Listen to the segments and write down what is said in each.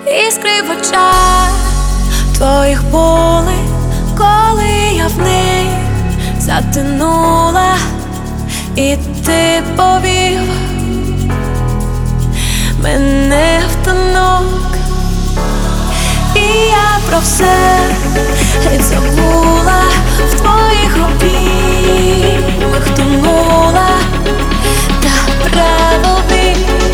Іскри в очах твоїх були, коли я в них затонула, і ти повів мене в тонок. І я про все геть забула, в твоїх обіймах тонула, та правові.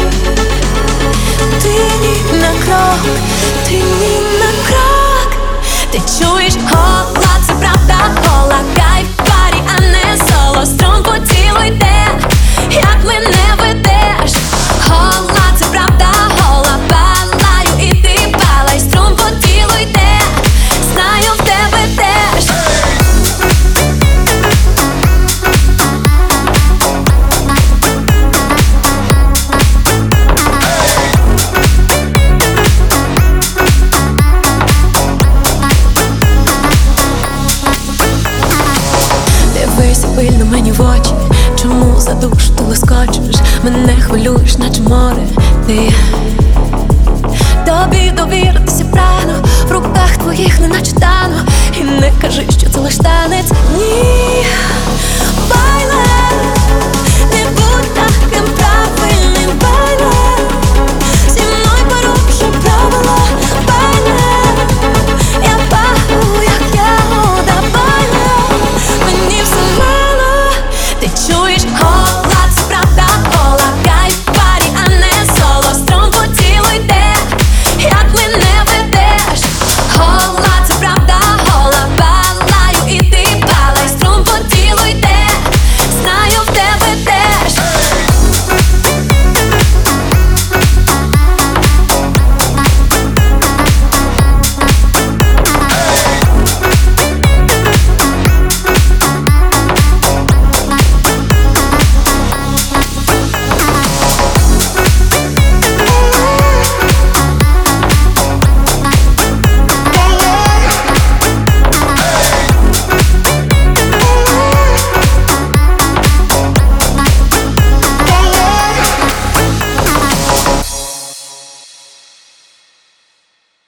Ти ні на крок, ти ні на крок. Ти чуєш гола, це правда, гола. Кайф в парі, а не соло. Струн по тілу йде, як мене ведеш. Гола, це правда, гола. Палаю і ти палай. Струн по тілу йде, знаю, в тебе теж. Дивися пильно мені в очі, чому за душу ти лоскочеш? Мене хвилюєш, наче море, ти. Тобі довіритися прагну, в руках твоїх неначе тану. І не кажи, що це лиш танець, ні. Байле, не будь таким правильним, байле.